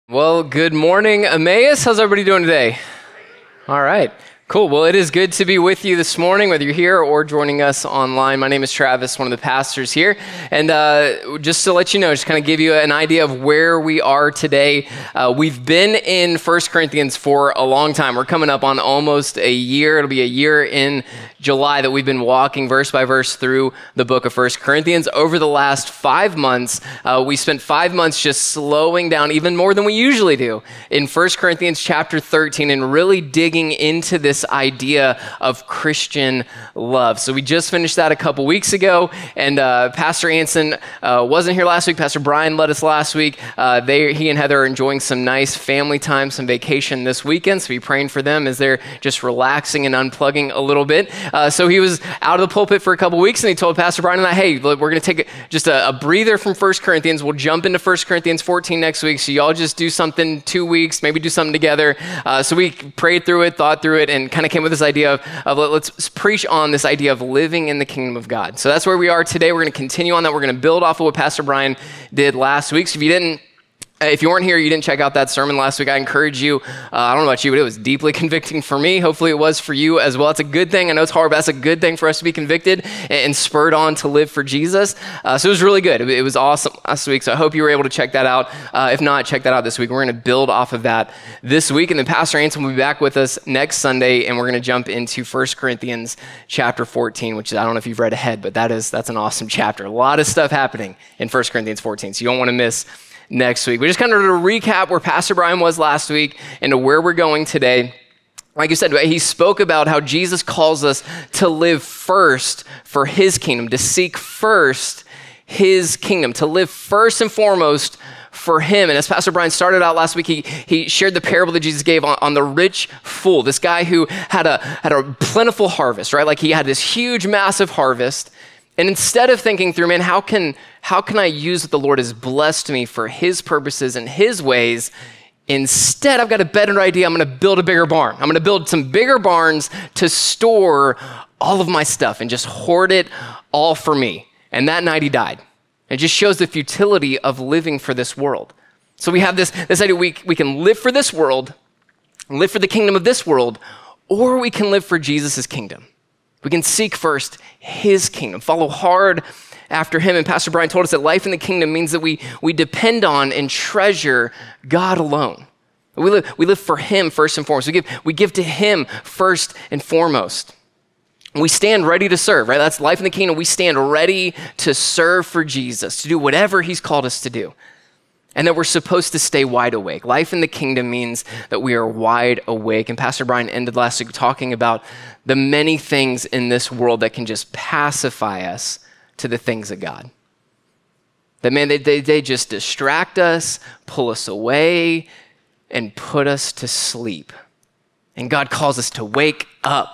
Well, good morning, Emmaus. How's everybody doing today? All right, cool. Well, it is good to be with you this morning, whether you're here or joining us online. My name is Travis, one of the pastors here. And just to let you know, just kind of give you an idea of where we are today. We've been in 1 Corinthians for a long time. We're coming up on almost a year. It'll be a year in July that we've been walking verse by verse through the book of 1 Corinthians. Over the last 5 months, we spent 5 months just slowing down even more than we usually do in 1 Corinthians chapter 13 and really digging into this idea of Christian love. So we just finished that a couple weeks ago, and Pastor Anson wasn't here last week. Pastor Brian led us last week. He and Heather are enjoying some nice family time, some vacation this weekend, so be praying for them as they're just relaxing and unplugging a little bit. So he was out of the pulpit for a couple weeks, and he told Pastor Brian and I, hey, look, we're going to take just a breather from 1 Corinthians. We'll jump into 1 Corinthians 14 next week, so y'all just do something 2 weeks, maybe do something together. So we prayed through it, thought through it, and kind of came with this idea of let's preach on this idea of living in the kingdom of God. So that's where we are today. We're going to continue on that. We're going to build off of what Pastor Brian did last week. So if you weren't here, you didn't check out that sermon last week, I encourage you. I don't know about you, but it was deeply convicting for me. Hopefully it was for you as well. It's a good thing. I know it's hard, but that's a good thing for us to be convicted and spurred on to live for Jesus. So it was really good. It was awesome last week. So I hope you were able to check that out. If not, check that out this week. We're going to build off of that this week. And then Pastor Anson will be back with us next Sunday, and we're going to jump into 1 Corinthians chapter 14, which is, I don't know if you've read ahead, but that's an awesome chapter. A lot of stuff happening in 1 Corinthians 14. So you don't want to miss next week. We just kind of to recap where Pastor Brian was last week and to where we're going today. Like you said, he spoke about how Jesus calls us to live first for his kingdom, to seek first his kingdom, to live first and foremost for him. And as Pastor Brian started out last week, he shared the parable that Jesus gave on the rich fool, this guy who had a plentiful harvest, right? Like he had this huge, massive harvest. And instead of thinking through, man, how can I use what the Lord has blessed me for his purposes and his ways? Instead, I've got a better idea. I'm going to build a bigger barn. I'm going to build some bigger barns to store all of my stuff and just hoard it all for me. And that night he died. It just shows the futility of living for this world. So we have this idea we can live for this world, live for the kingdom of this world, or we can live for Jesus' kingdom. We can seek first his kingdom, follow hard after him. And Pastor Brian told us that life in the kingdom means that we depend on and treasure God alone. We live for him first and foremost. We give to him first and foremost. We stand ready to serve, right? That's life in the kingdom. We stand ready to serve for Jesus, to do whatever he's called us to do. And that we're supposed to stay wide awake. Life in the kingdom means that we are wide awake. And Pastor Brian ended last week talking about the many things in this world that can just pacify us to the things of God. That, man, they just distract us, pull us away, and put us to sleep. And God calls us to wake up,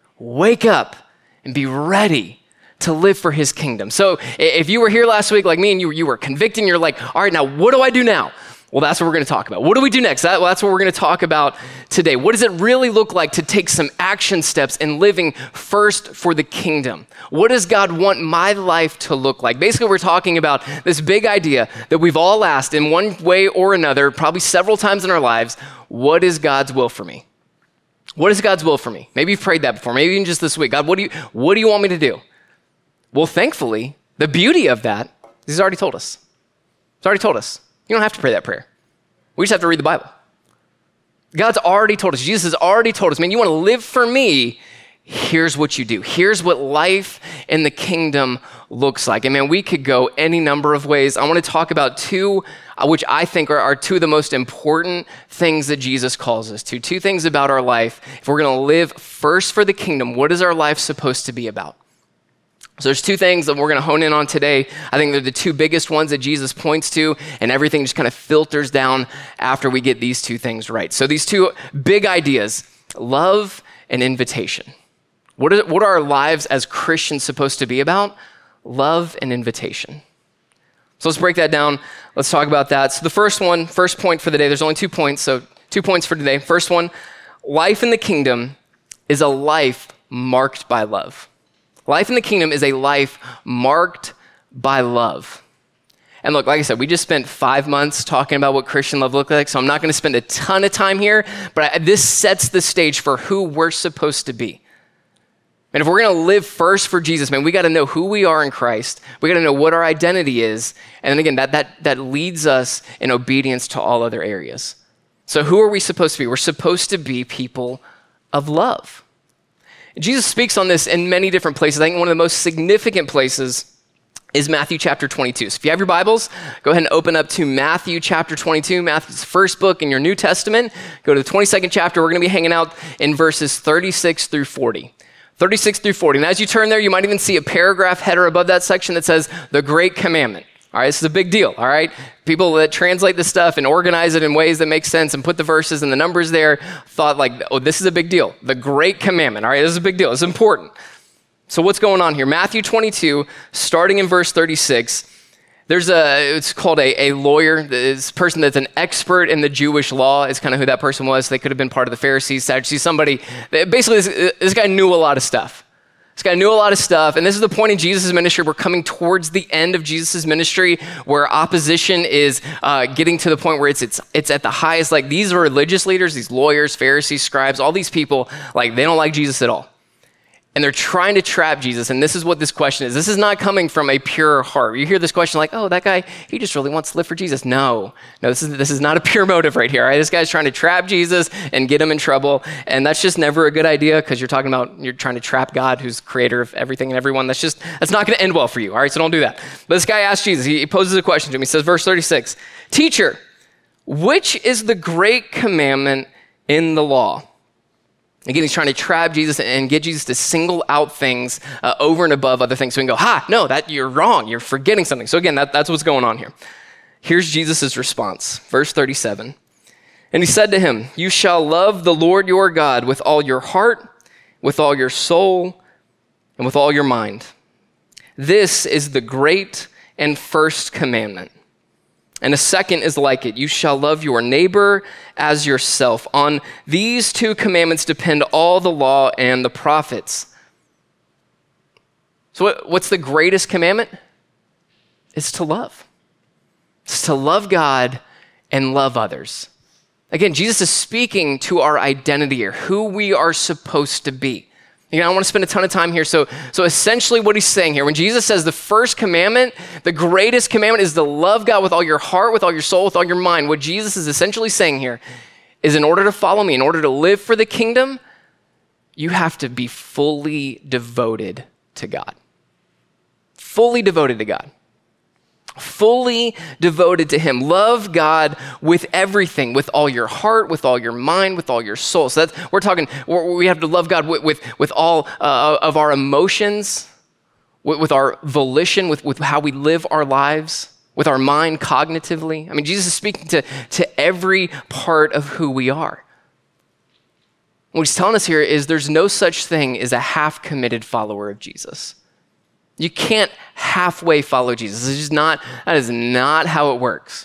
and be ready to live for his kingdom. So if you were here last week like me and you were convicted and you're like, all right, now what do I do now? Well, that's what we're going to talk about. What do we do next? That's what we're going to talk about today. What does it really look like to take some action steps in living first for the kingdom? What does God want my life to look like? Basically, we're talking about this big idea that we've all asked in one way or another, probably several times in our lives, what is God's will for me? What is God's will for me? Maybe you've prayed that before, maybe even just this week. God, what do you want me to do? Well, thankfully, the beauty of that is he's already told us. He's already told us. You don't have to pray that prayer. We just have to read the Bible. God's already told us. Jesus has already told us, man, you want to live for me? Here's what you do. Here's what life in the kingdom looks like. And man, we could go any number of ways. I want to talk about two, which I think are two of the most important things that Jesus calls us to. Two things about our life. If we're going to live first for the kingdom, what is our life supposed to be about? So there's two things that we're going to hone in on today. I think they're the two biggest ones that Jesus points to, and everything just kind of filters down after we get these two things right. So these two big ideas, love and invitation. What are our lives as Christians supposed to be about? Love and invitation. So let's break that down. Let's talk about that. So the first point for the day, there's only 2 points, so 2 points for today. First one, life in the kingdom is a life marked by love. Life in the kingdom is a life marked by love. And look, like I said, we just spent 5 months talking about what Christian love looks like, so I'm not going to spend a ton of time here, but this sets the stage for who we're supposed to be. And if we're going to live first for Jesus, man, we got to know who we are in Christ. We got to know what our identity is. And then again, that leads us in obedience to all other areas. So who are we supposed to be? We're supposed to be people of love. Jesus speaks on this in many different places. I think one of the most significant places is Matthew chapter 22. So if you have your Bibles, go ahead and open up to Matthew chapter 22, Matthew's first book in your New Testament. Go to the 22nd chapter. We're going to be hanging out in verses 36 through 40. 36 through 40. And as you turn there, you might even see a paragraph header above that section that says, the Great Commandment. All right, this is a big deal, all right? People that translate this stuff and organize it in ways that make sense and put the verses and the numbers there thought like, oh, this is a big deal. The Great Commandment, all right? This is a big deal. It's important. So what's going on here? Matthew 22, starting in verse 36, it's called a lawyer. This person that's an expert in the Jewish law is kind of who that person was. They could have been part of the Pharisees, Sadducees, somebody. Basically, this guy knew a lot of stuff. This guy knew a lot of stuff, and this is the point in Jesus' ministry. We're coming towards the end of Jesus' ministry where opposition is getting to the point where it's at the highest. Like, these are religious leaders, these lawyers, Pharisees, scribes, all these people, like, they don't like Jesus at all. And they're trying to trap Jesus, and this is what this question is. This is not coming from a pure heart. You hear this question like, oh, that guy, he just really wants to live for Jesus. No, this is not a pure motive right here. Right? This guy's trying to trap Jesus and get him in trouble, and that's just never a good idea because you're trying to trap God, who's creator of everything and everyone. That's not going to end well for you. All right, so don't do that. But this guy asks Jesus, he poses a question to him. He says, verse 36, "Teacher, which is the great commandment in the law?" Again, he's trying to trap Jesus and get Jesus to single out things over and above other things. So we can go, no, you're wrong. You're forgetting something. So again, that's what's going on here. Here's Jesus' response, verse 37. "And he said to him, 'You shall love the Lord your God with all your heart, with all your soul, and with all your mind. This is the great and first commandment. And a second is like it. You shall love your neighbor as yourself. On these two commandments depend all the law and the prophets.'" So what's the greatest commandment? It's to love. It's to love God and love others. Again, Jesus is speaking to our identity here, who we are supposed to be. I don't want to spend a ton of time here. So essentially what he's saying here, when Jesus says the first commandment, the greatest commandment is to love God with all your heart, with all your soul, with all your mind. What Jesus is essentially saying here is in order to follow me, in order to live for the kingdom, you have to be fully devoted to God. Fully devoted to God. Fully devoted to him. Love God with everything, with all your heart, with all your mind, with all your soul. So we have to love God with all of our emotions, with our volition, with how we live our lives, with our mind cognitively. I mean, Jesus is speaking to every part of who we are. What he's telling us here is there's no such thing as a half-committed follower of Jesus. You can't halfway follow Jesus. That is not how it works.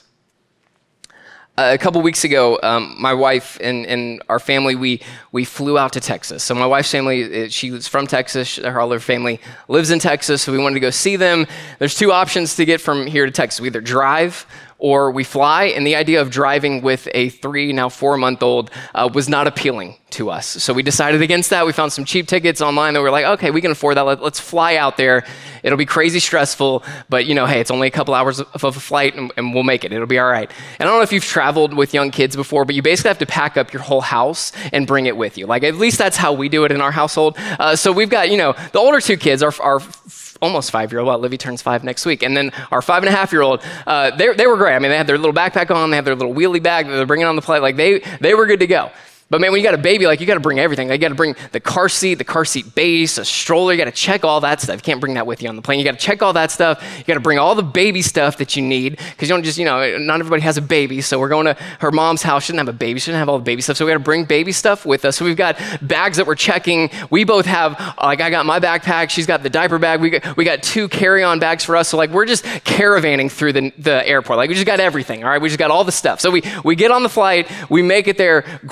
A couple weeks ago, my wife and our family, we flew out to Texas. So my wife's family, she was from Texas. All her family lives in Texas, so we wanted to go see them. There's two options to get from here to Texas. We either drive or we fly, and the idea of driving with a 3, now 4-month-old was not appealing to us. So we decided against that. We found some cheap tickets online that we were like, okay, we can afford that. Let's fly out there. It'll be crazy stressful, but hey, it's only a couple hours of a flight and we'll make it. It'll be all right. And I don't know if you've traveled with young kids before, but you basically have to pack up your whole house and bring it with you. Like, at least that's how we do it in our household. So we've got, the older two kids are almost 5-year-old. Well, Livy turns 5 next week. And then our 5.5-year-old, they were great. I mean, they had their little backpack on, they had their little wheelie bag that they're bringing on the flight. Like, they were good to go. But man, when you got a baby, like, you got to bring everything. Like, you got to bring the car seat base, a stroller. You got to check all that stuff. You can't bring that with you on the plane. You got to check all that stuff. You got to bring all the baby stuff that you need, because you don't just, not everybody has a baby. So we're going to her mom's house. She didn't have a baby. She didn't have all the baby stuff. So we got to bring baby stuff with us. So we've got bags that we're checking. We both have, like, I got my backpack. She's got the diaper bag. We got 2 carry-on bags for us. So like, we're just caravanning through the airport. Like, we just got everything. All right. We just got all the stuff. So we get on the flight. We make it there. Great.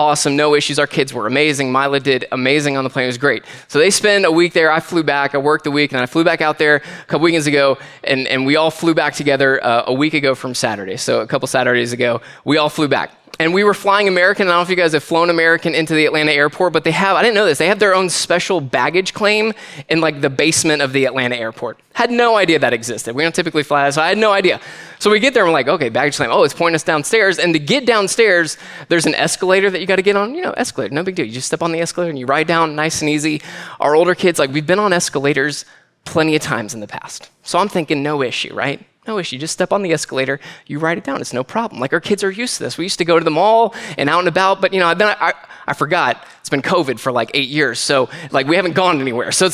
awesome, no issues. Our kids were amazing. Mila did amazing on the plane. It was great. So they spend a week there. I flew back. I worked the week, and I flew back out there a couple weekends ago, and we all flew back together a week ago from Saturday. So a couple Saturdays ago, we all flew back. And we were flying American. I don't know if you guys have flown American into the Atlanta airport, but I didn't know this, they have their own special baggage claim in like the basement of the Atlanta airport. Had no idea that existed. We don't typically fly that, so I had no idea. So we get there and we're like, okay, baggage claim. Oh, it's pointing us downstairs. And to get downstairs, there's an escalator that you got to get on. Escalator, no big deal. You just step on the escalator and you ride down nice and easy. Our older kids, we've been on escalators plenty of times in the past. So I'm thinking no issue, right? No issue. Just step on the escalator. You ride it down. It's no problem. Our kids are used to this. We used to go to the mall and out and about, but then I forgot. It's been COVID for 8 years, so we haven't gone anywhere. So it's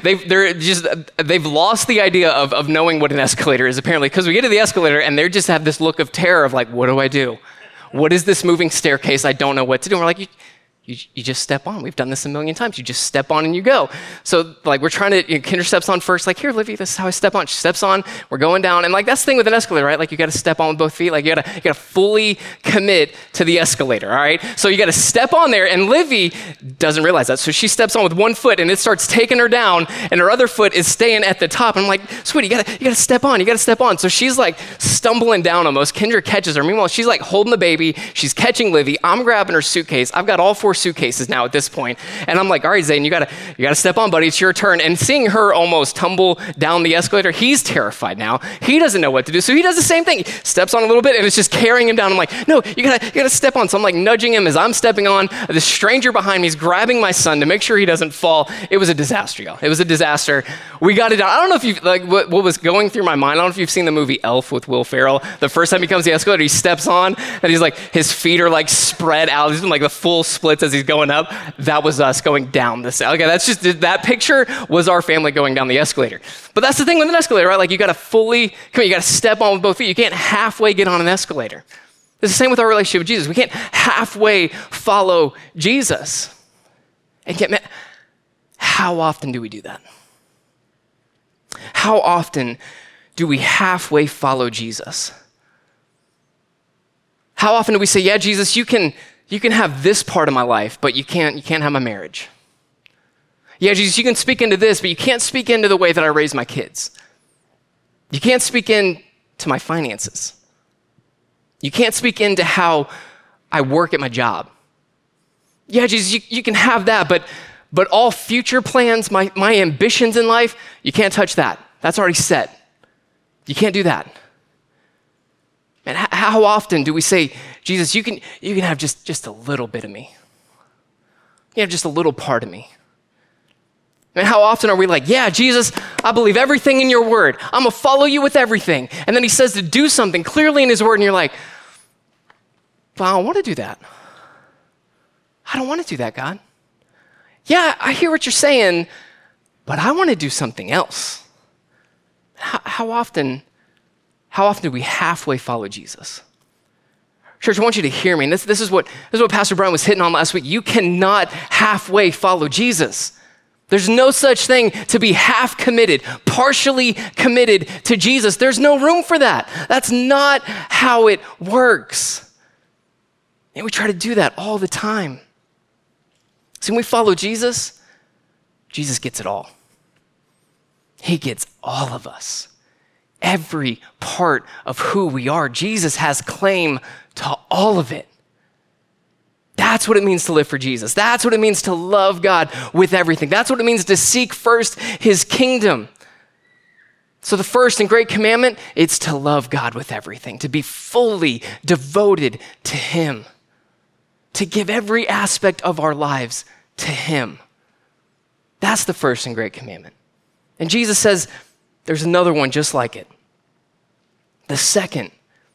they've lost the idea of knowing what an escalator is apparently, because we get to the escalator and they just have this look of terror of what do I do? What is this moving staircase? I don't know what to do. And we're like, you just step on. We've done this a million times. You just step on and you go. So we're trying to, Kendra steps on first. Here, Livy, this is how I step on. She steps on. We're going down. And that's the thing with an escalator, right? You got to step on with both feet. You got to fully commit to the escalator, all right? So you got to step on there. And Livy doesn't realize that. So she steps on with one foot and it starts taking her down. And her other foot is staying at the top. And I'm like, sweetie, you got to step on. You got to step on. So she's stumbling down almost. Kendra catches her. Meanwhile, she's holding the baby. She's catching Livy. I'm grabbing her suitcase. I've got all 4 suitcases now at this point. And I'm like, all right, Zane, you gotta step on, buddy. It's your turn. And seeing her almost tumble down the escalator, he's terrified now. He doesn't know what to do. So he does the same thing. He steps on a little bit and it's just carrying him down. I'm like, no, you gotta step on. So I'm nudging him as I'm stepping on. The stranger behind me is grabbing my son to make sure he doesn't fall. It was a disaster, y'all. It was a disaster. We got it down. I don't know if you've, what was going through my mind. I don't know if you've seen the movie Elf with Will Ferrell. The first time he comes to the escalator, he steps on and he's his feet are spread out. He's doing the full splits as he's going up. That was us going down this. Okay, that picture was our family going down the escalator. But that's the thing with an escalator, right? You got to step on with both feet. You can't halfway get on an escalator. It's the same with our relationship with Jesus. We can't halfway follow Jesus. And yet, how often do we do that? How often do we halfway follow Jesus? How often do we say, yeah, Jesus, you can have this part of my life, but you can't have my marriage. Yeah, Jesus, you can speak into this, but you can't speak into the way that I raise my kids. You can't speak into my finances. You can't speak into how I work at my job. Yeah, Jesus, you can have that, but all future plans, my ambitions in life, you can't touch that. That's already set. You can't do that. And how often do we say, Jesus, you can have just a little bit of me. You can have just a little part of me. And how often are we yeah, Jesus, I believe everything in your word. I'm going to follow you with everything. And then he says to do something clearly in his word, and you're well, I don't want to do that. I don't want to do that, God. Yeah, I hear what you're saying, but I want to do something else. How often do we halfway follow Jesus? Church, I want you to hear me. And this is what Pastor Brian was hitting on last week. You cannot halfway follow Jesus. There's no such thing to be half committed, partially committed to Jesus. There's no room for that. That's not how it works. And we try to do that all the time. See, when we follow Jesus, Jesus gets it all. He gets all of us. Every part of who we are. Jesus has claim to all of it. That's what it means to live for Jesus. That's what it means to love God with everything. That's what it means to seek first his kingdom. So the first and great commandment, it's to love God with everything, to be fully devoted to him, to give every aspect of our lives to him. That's the first and great commandment. And Jesus says, there's another one just like it. The second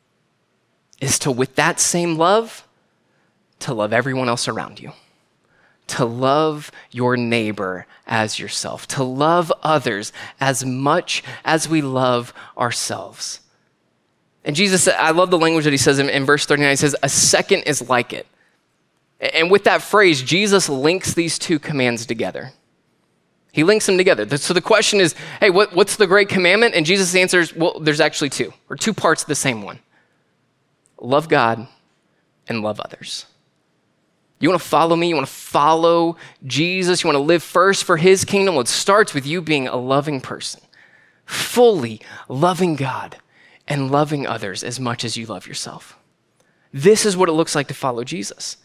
is to, with that same love, to love everyone else around you, to love your neighbor as yourself, to love others as much as we love ourselves. And Jesus, I love the language that he says in verse 39, he says, a second is like it. And with that phrase, Jesus links these two commands together. He links them together. So the question is, hey, what's the great commandment? And Jesus answers, well, there's actually two, or two parts of the same one. Love God and love others. You want to follow me? You want to follow Jesus? You want to live first for his kingdom? Well, it starts with you being a loving person, fully loving God and loving others as much as you love yourself. This is what it looks like to follow Jesus.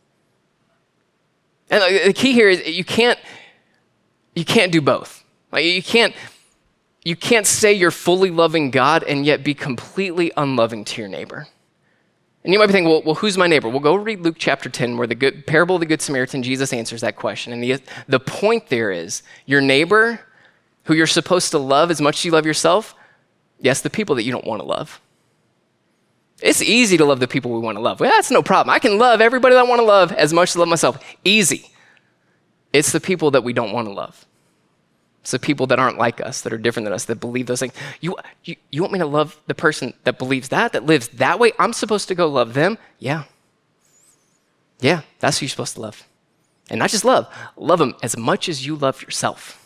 And the key here is you can't do both. Like you can't say you're fully loving God and yet be completely unloving to your neighbor. And you might be thinking, well, who's my neighbor? Well, go read Luke chapter 10, where the parable of the Good Samaritan, Jesus answers that question. And the point there is, your neighbor, who you're supposed to love as much as you love yourself, yes, the people that you don't want to love. It's easy to love the people we want to love. Well, that's no problem. I can love everybody that I want to love as much as I love myself. Easy. It's the people that we don't want to love. It's the people that aren't like us, that are different than us, that believe those things. You want me to love the person that believes that lives that way? I'm supposed to go love them? Yeah. Yeah, that's who you're supposed to love. And not just love them as much as you love yourself.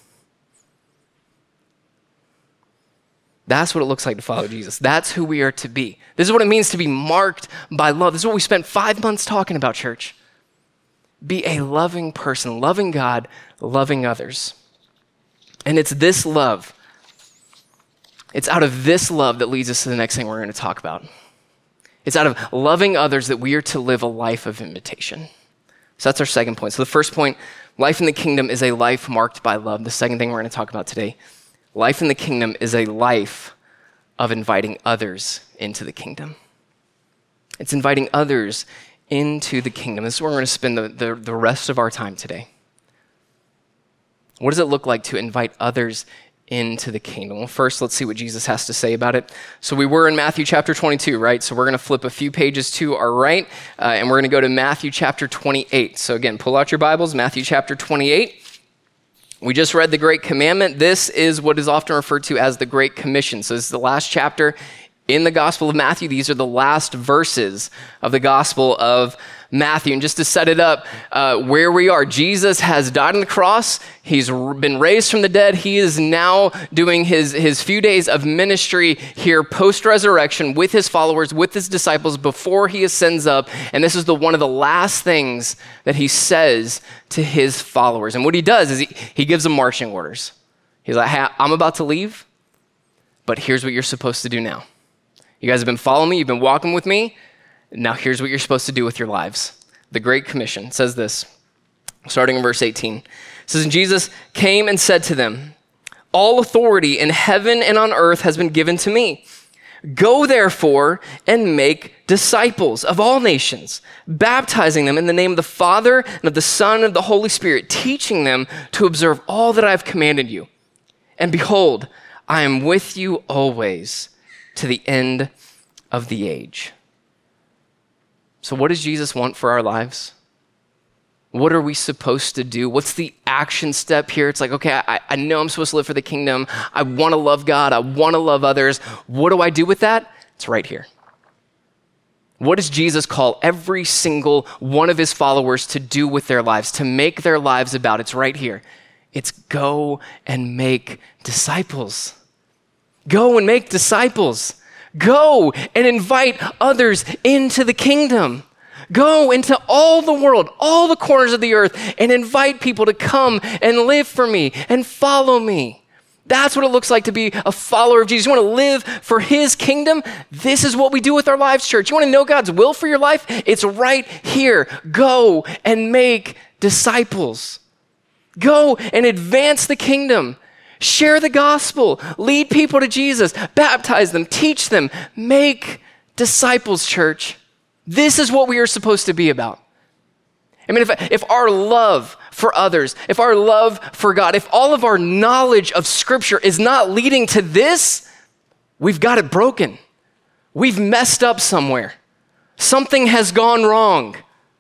That's what it looks like to follow Jesus. That's who we are to be. This is what it means to be marked by love. This is what we spent 5 months talking about, church. Be a loving person, loving God, loving others. And it's this love, it's out of this love that leads us to the next thing we're going to talk about. It's out of loving others that we are to live a life of invitation. So that's our second point. So the first point, life in the kingdom is a life marked by love. The second thing we're going to talk about today, life in the kingdom is a life of inviting others into the kingdom. It's inviting others into the kingdom. This is where we're going to spend the rest of our time today. What does it look like to invite others into the kingdom? Well, first, let's see what Jesus has to say about it. So we were in Matthew chapter 22, right? So we're going to flip a few pages to our right, and we're going to go to Matthew chapter 28. So again, pull out your Bibles, Matthew chapter 28. We just read the Great Commandment. This is what is often referred to as the Great Commission. So this is the last chapter in the Gospel of Matthew. These are the last verses of the Gospel of Matthew. And just to set it up, where we are, Jesus has died on the cross. He's been raised from the dead. He is now doing his few days of ministry here post-resurrection with his followers, with his disciples before he ascends up. And this is one of the last things that he says to his followers. And what he does is he gives them marching orders. He's like, hey, I'm about to leave, but here's what you're supposed to do now. You guys have been following me. You've been walking with me. Now here's what you're supposed to do with your lives. The Great Commission says this, starting in verse 18. It says, and Jesus came and said to them, all authority in heaven and on earth has been given to me. Go therefore and make disciples of all nations, baptizing them in the name of the Father and of the Son and of the Holy Spirit, teaching them to observe all that I have commanded you. And behold, I am with you always to the end of the age. So what does Jesus want for our lives? What are we supposed to do? What's the action step here? It's like, okay, I know I'm supposed to live for the kingdom. I want to love God. I want to love others. What do I do with that? It's right here. What does Jesus call every single one of his followers to do with their lives, to make their lives about? It's right here. It's go and make disciples. Go and make disciples. Go and invite others into the kingdom. Go into all the world, all the corners of the earth, and invite people to come and live for me and follow me. That's what it looks like to be a follower of Jesus. You want to live for his kingdom? This is what we do with our lives, church. You want to know God's will for your life? It's right here. Go and make disciples. Go and advance the kingdom. Share the gospel, lead people to Jesus, baptize them, teach them, make disciples, church. This is what we are supposed to be about. I mean, if our love for others, if our love for God, if all of our knowledge of Scripture is not leading to this, we've got it broken. We've messed up somewhere. Something has gone wrong.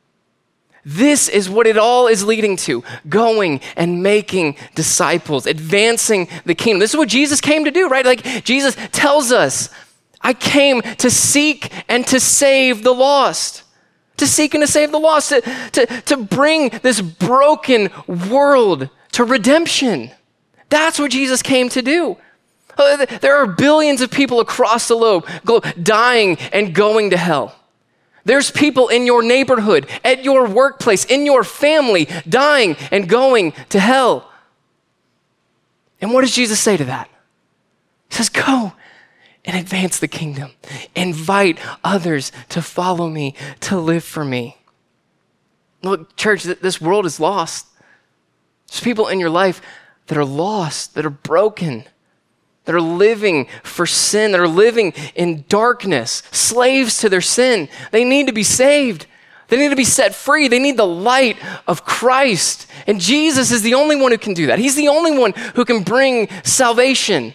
This is what it all is leading to, going and making disciples, advancing the kingdom. This is what Jesus came to do, right? Like Jesus tells us, I came to seek and to save the lost. To seek and to save the lost, to bring this broken world to redemption. That's what Jesus came to do. There are billions of people across the globe dying and going to hell. There's people in your neighborhood, at your workplace, in your family, dying and going to hell. And what does Jesus say to that? He says, go and advance the kingdom. Invite others to follow me, to live for me. Look, church, this world is lost. There's people in your life that are lost, that are broken, that are living for sin, that are living in darkness, slaves to their sin. They need to be saved. They need to be set free. They need the light of Christ. And Jesus is the only one who can do that. He's the only one who can bring salvation.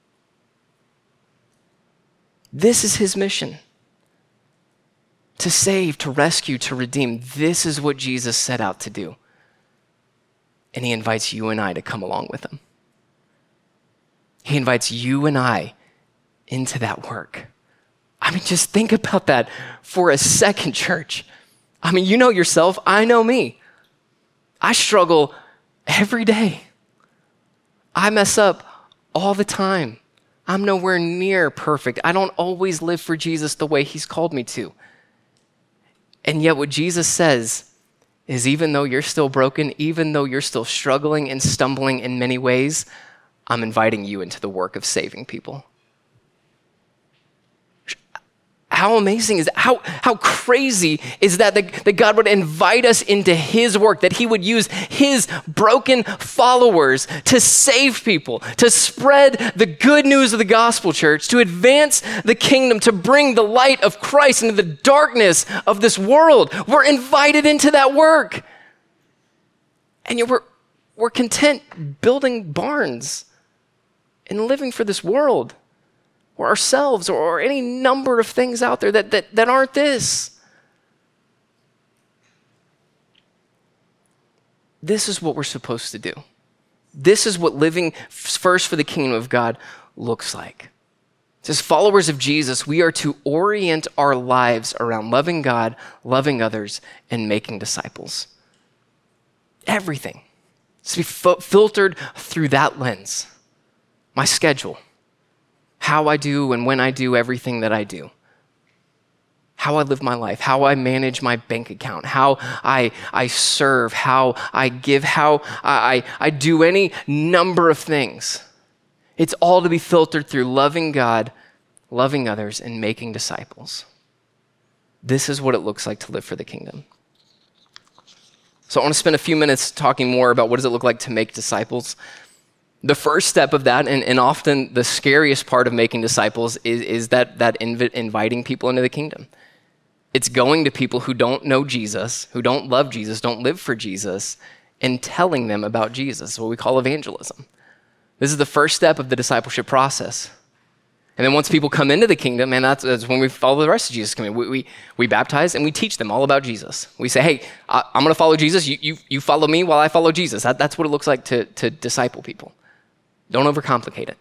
This is his mission. To save, to rescue, to redeem. This is what Jesus set out to do. And he invites you and I to come along with him. He invites you and I into that work. I mean, just think about that for a second, church. I mean, you know yourself, I know me. I struggle every day. I mess up all the time. I'm nowhere near perfect. I don't always live for Jesus the way he's called me to. And yet what Jesus says is even though you're still broken, even though you're still struggling and stumbling in many ways, I'm inviting you into the work of saving people. How amazing is that? How crazy is that God would invite us into his work, that he would use his broken followers to save people, to spread the good news of the gospel, church, to advance the kingdom, to bring the light of Christ into the darkness of this world. We're invited into that work. And yet we're content building barns and living for this world, or ourselves, or any number of things out there that aren't this. This is what we're supposed to do. This is what living first for the kingdom of God looks like. As followers of Jesus, we are to orient our lives around loving God, loving others, and making disciples. Everything. It's to be filtered through that lens. My schedule. How I do and when I do everything that I do. How I live my life, how I manage my bank account, how I serve, how I give, how I do any number of things. It's all to be filtered through loving God, loving others, and making disciples. This is what it looks like to live for the kingdom. So I want to spend a few minutes talking more about what does it look like to make disciples. The first step of that, and often the scariest part of making disciples, is that inviting people into the kingdom. It's going to people who don't know Jesus, who don't love Jesus, don't live for Jesus, and telling them about Jesus, what we call evangelism. This is the first step of the discipleship process. And then once people come into the kingdom, and that's when we follow the rest of Jesus' command. We baptize and we teach them all about Jesus. We say, hey, I'm going to follow Jesus. You follow me while I follow Jesus. That's what it looks like to disciple people. Don't overcomplicate it.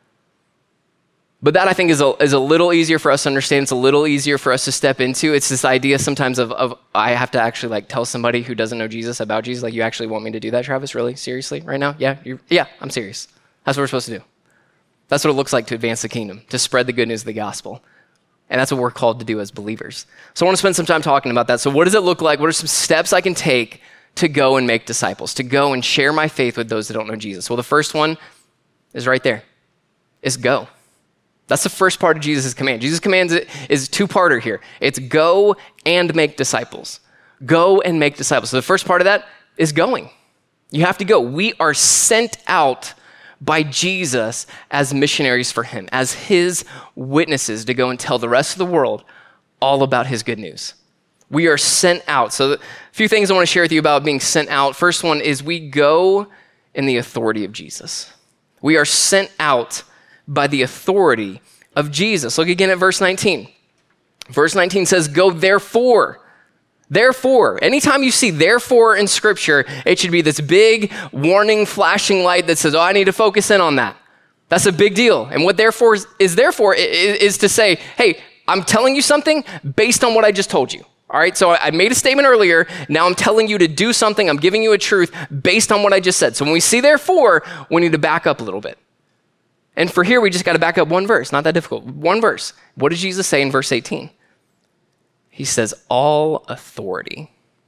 But that, I think, is a little easier for us to understand. It's a little easier for us to step into. It's this idea sometimes of I have to actually tell somebody who doesn't know Jesus about Jesus, you actually want me to do that, Travis? Really? Seriously? Right now? Yeah, I'm serious. That's what we're supposed to do. That's what it looks like to advance the kingdom, to spread the good news of the gospel. And that's what we're called to do as believers. So I want to spend some time talking about that. So what does it look like? What are some steps I can take to go and make disciples, to go and share my faith with those that don't know Jesus? Well, the first one is right there, is go. That's the first part of Jesus' command. Jesus' command is two-parter here. It's go and make disciples. Go and make disciples. So the first part of that is going. You have to go. We are sent out by Jesus as missionaries for him, as his witnesses to go and tell the rest of the world all about his good news. We are sent out. So a few things I want to share with you about being sent out. First one is we go in the authority of Jesus. We are sent out by the authority of Jesus. Look again at verse 19. Verse 19 says, go therefore. Therefore. Anytime you see therefore in scripture, it should be this big warning flashing light that says, I need to focus in on that. That's a big deal. And what therefore is therefore is to say, hey, I'm telling you something based on what I just told you. All right, so I made a statement earlier. Now I'm telling you to do something. I'm giving you a truth based on what I just said. So when we see therefore, we need to back up a little bit. And for here, we just got to back up one verse. Not that difficult. One verse. What did Jesus say in verse 18? He says, all authority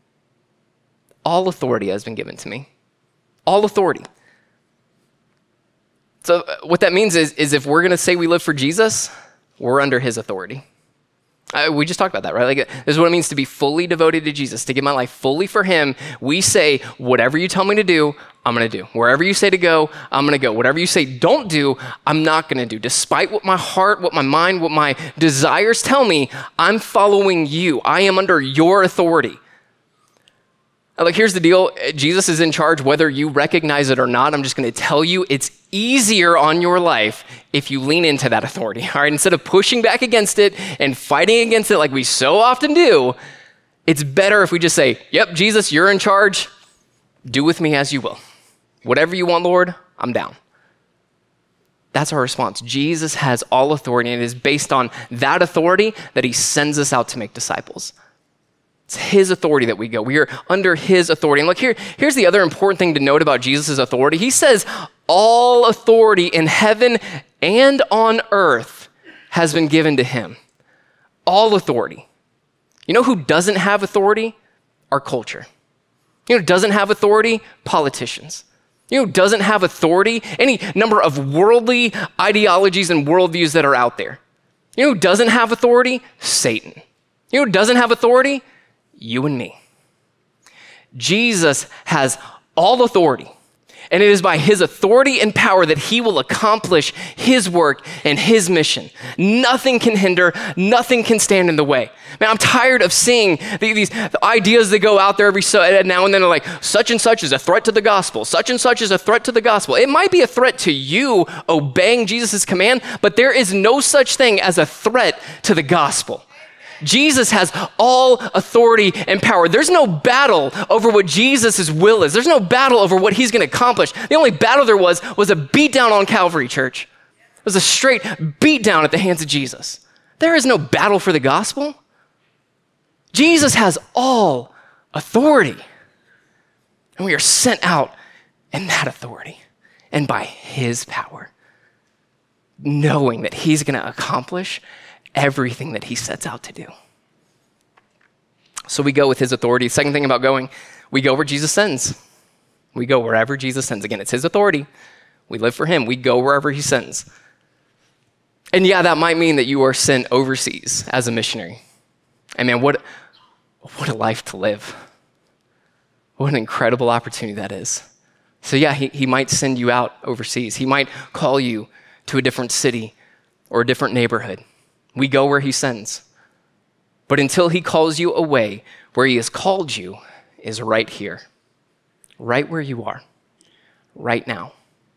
has been given to me. All authority. So what that means is if we're going to say we live for Jesus, we're under his authority. We just talked about that, right? Like, this is what it means to be fully devoted to Jesus, to give my life fully for him. We say, whatever you tell me to do, I'm going to do. Wherever you say to go, I'm going to go. Whatever you say don't do, I'm not going to do. Despite what my heart, what my mind, what my desires tell me, I'm following you. I am under your authority. Like, here's the deal. Jesus is in charge whether you recognize it or not. I'm just going to tell you it's easier on your life if you lean into that authority, all right? Instead of pushing back against it and fighting against it like we so often do, it's better if we just say, yep, Jesus, you're in charge. Do with me as you will. Whatever you want, Lord, I'm down. That's our response. Jesus has all authority, and it is based on that authority that he sends us out to make disciples. It's his authority that we go. We are under his authority. And look, here's the other important thing to note about Jesus' authority. He says, all authority in heaven and on earth has been given to him. All authority. You know who doesn't have authority? Our culture. You know who doesn't have authority? Politicians. You know who doesn't have authority? Any number of worldly ideologies and worldviews that are out there. You know who doesn't have authority? Satan. You know who doesn't have authority? You and me. Jesus has all authority, and it is by his authority and power that he will accomplish his work and his mission. Nothing can hinder, nothing can stand in the way. Man, I'm tired of seeing these ideas that go out there every now and then, are like, such and such is a threat to the gospel. Such and such is a threat to the gospel. It might be a threat to you obeying Jesus' command, but there is no such thing as a threat to the gospel. Jesus has all authority and power. There's no battle over what Jesus' will is. There's no battle over what he's going to accomplish. The only battle there was a beatdown on Calvary, church. It was a straight beatdown at the hands of Jesus. There is no battle for the gospel. Jesus has all authority. And we are sent out in that authority and by his power, knowing that he's going to accomplish everything that he sets out to do. So we go with his authority. Second thing about going, we go where Jesus sends. We go wherever Jesus sends. Again, it's his authority. We live for him. We go wherever he sends. And yeah, that might mean that you are sent overseas as a missionary. And man, what a life to live. What an incredible opportunity that is. So yeah, he might send you out overseas. He might call you to a different city or a different neighborhood. We go where he sends. But until he calls you away, where he has called you is right here, right where you are, right now.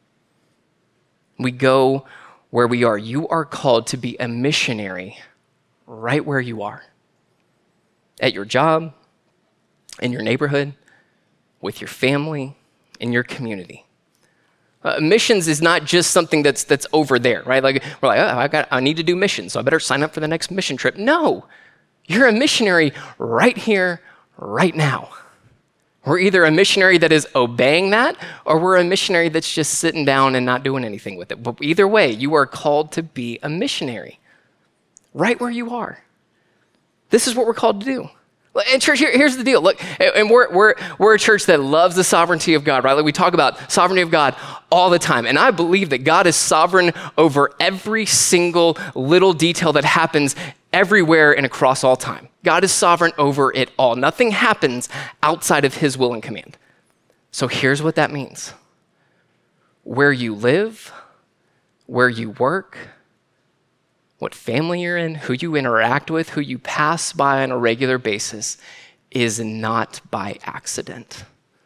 We go where we are. You are called to be a missionary right where you are, at your job, in your neighborhood, with your family, in your community. Missions is not just something that's over there, right? Like we're like, oh, I need to do missions, so I better sign up for the next mission trip. No, you're a missionary right here, right now. We're either a missionary that is obeying that, or we're a missionary that's just sitting down and not doing anything with it. But either way, you are called to be a missionary right where you are. This is what we're called to do. And church, here's the deal. Look, and we're a church that loves the sovereignty of God, right? Like we talk about sovereignty of God all the time. And I believe that God is sovereign over every single little detail that happens everywhere and across all time. God is sovereign over it all. Nothing happens outside of his will and command. So here's what that means. Where you live, where you work, what family you're in, who you interact with, who you pass by on a regular basis is not by accident.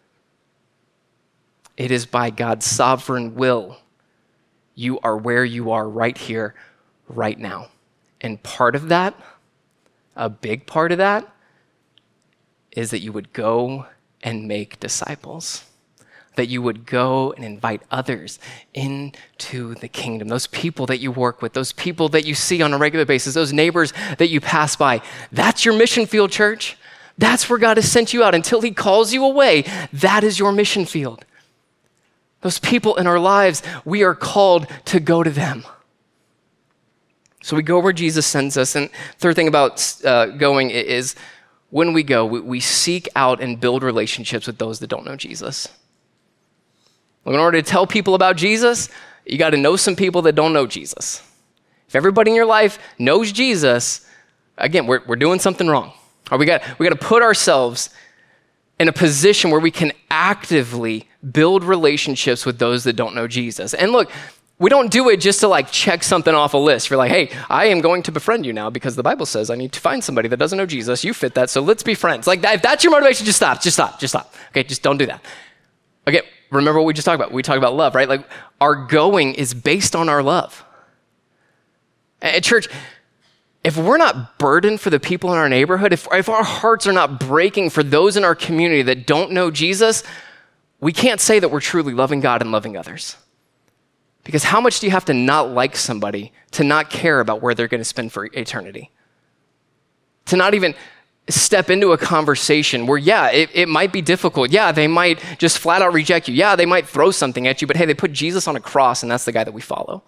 It is by God's sovereign will. You are where you are right here, right now. And part of that, a big part of that, is that you would go and make disciples. That you would go and invite others into the kingdom. Those people that you work with, those people that you see on a regular basis, those neighbors that you pass by. That's your mission field, church. That's where God has sent you out. Until he calls you away, that is your mission field. Those people in our lives, we are called to go to them. So we go where Jesus sends us. And third thing about going is when we go, we seek out and build relationships with those that don't know Jesus. In order to tell people about Jesus, you got to know some people that don't know Jesus. If everybody in your life knows Jesus, again, we're doing something wrong. Or we got to put ourselves in a position where we can actively build relationships with those that don't know Jesus. And look, we don't do it just to like check something off a list. We're like, hey, I am going to befriend you now because the Bible says I need to find somebody that doesn't know Jesus. You fit that, so let's be friends. Like that, if that's your motivation, just stop. Okay, just don't do that. Okay, remember what we just talked about. We talked about love, right? Like our going is based on our love. At church, if we're not burdened for the people in our neighborhood, if our hearts are not breaking for those in our community that don't know Jesus, we can't say that we're truly loving God and loving others. Because how much do you have to not like somebody to not care about where they're going to spend for eternity? To not even step into a conversation where, yeah, it might be difficult. Yeah, they might just flat out reject you. Yeah, they might throw something at you, but hey, they put Jesus on a cross and that's the guy that we follow.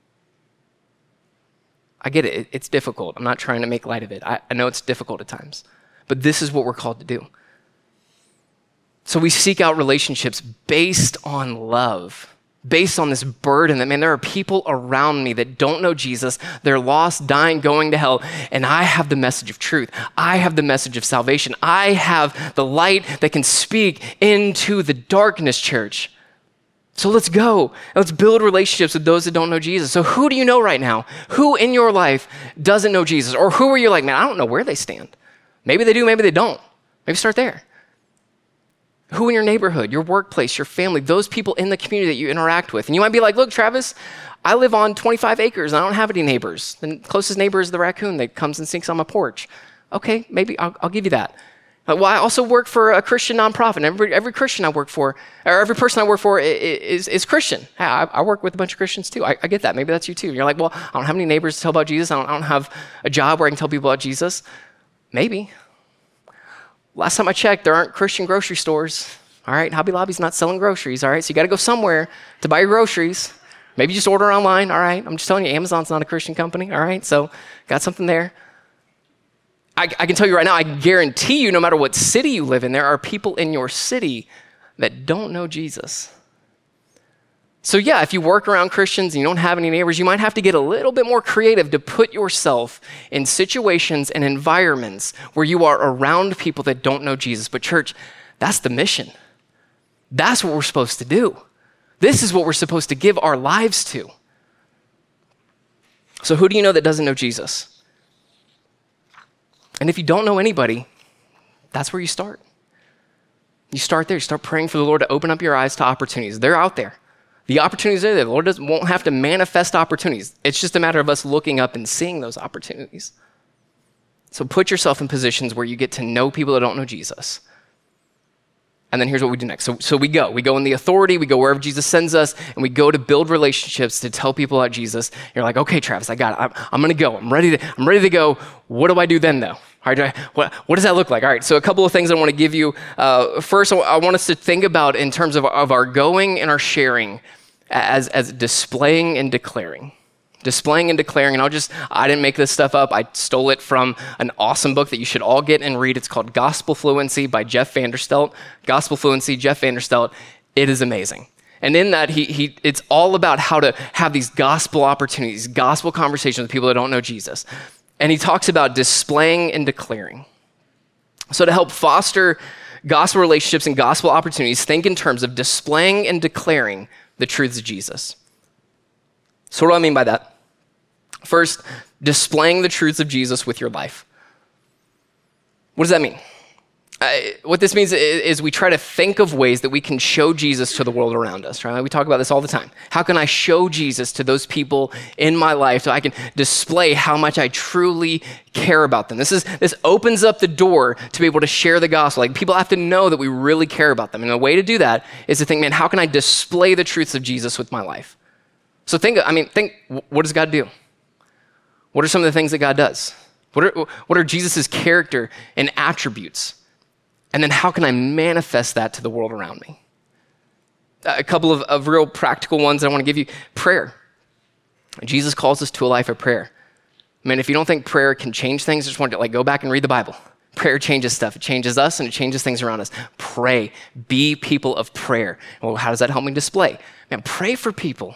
I get it. It's difficult. I'm not trying to make light of it. I know it's difficult at times, but this is what we're called to do. So we seek out relationships based on love, based on this burden that, man, there are people around me that don't know Jesus. They're lost, dying, going to hell, and I have the message of truth. I have the message of salvation. I have the light that can speak into the darkness, church. So let's go. Let's build relationships with those that don't know Jesus. So who do you know right now? Who in your life doesn't know Jesus? Or who are you like, man, I don't know where they stand. Maybe they do, maybe they don't. Maybe start there. Who in your neighborhood, your workplace, your family, those people in the community that you interact with. And you might be like, look, Travis, I live on 25 acres and I don't have any neighbors. The closest neighbor is the raccoon that comes and sneaks on my porch. Okay, maybe I'll give you that. Well, I also work for a Christian nonprofit. Every Christian I work for, or every person I work for is Christian. I work with a bunch of Christians too. I get that. Maybe that's you too. You're like, well, I don't have any neighbors to tell about Jesus. I don't have a job where I can tell people about Jesus. Maybe. Last time I checked, there aren't Christian grocery stores. All right, Hobby Lobby's not selling groceries. All right, so you got to go somewhere to buy your groceries. Maybe just order online. All right, I'm just telling you, Amazon's not a Christian company. All right, so got something there. I can tell you right now, I guarantee you, no matter what city you live in, there are people in your city that don't know Jesus. So yeah, if you work around Christians and you don't have any neighbors, you might have to get a little bit more creative to put yourself in situations and environments where you are around people that don't know Jesus. But church, that's the mission. That's what we're supposed to do. This is what we're supposed to give our lives to. So who do you know that doesn't know Jesus? And if you don't know anybody, that's where you start. You start there. You start praying for the Lord to open up your eyes to opportunities. They're out there. The opportunities are there. The Lord won't have to manifest opportunities. It's just a matter of us looking up and seeing those opportunities. So put yourself in positions where you get to know people that don't know Jesus. And then here's what we do next. So we go in the authority, we go wherever Jesus sends us, and we go to build relationships to tell people about Jesus. You're like, okay, Travis, I got it. I'm going to go. I'm ready to go. What do I do then, though? All right, what does that look like? All right, so a couple of things I want to give you. First, I want us to think about in terms of our going and our sharing as displaying and declaring. Displaying and declaring, and I didn't make this stuff up. I stole it from an awesome book that you should all get and read. It's called Gospel Fluency by Jeff Vanderstelt. Gospel Fluency, Jeff Vanderstelt. It is amazing. And in that, it's all about how to have these gospel opportunities, gospel conversations with people that don't know Jesus. And he talks about displaying and declaring. So to help foster gospel relationships and gospel opportunities, think in terms of displaying and declaring the truths of Jesus. So what do I mean by that? First, displaying the truths of Jesus with your life. What does that mean? What this means is we try to think of ways that we can show Jesus to the world around us, right? We talk about this all the time. How can I show Jesus to those people in my life so I can display how much I truly care about them? This opens up the door to be able to share the gospel. Like, people have to know that we really care about them. And the way to do that is to think, man, how can I display the truths of Jesus with my life? So think, what does God do? What are some of the things that God does? What are Jesus' character and attributes? And then how can I manifest that to the world around me? A couple of real practical ones that I want to give you. Prayer. Jesus calls us to a life of prayer. Man, if you don't think prayer can change things, just want to go back and read the Bible. Prayer changes stuff. It changes us and it changes things around us. Pray. Be people of prayer. Well, how does that help me display? Man, pray for people.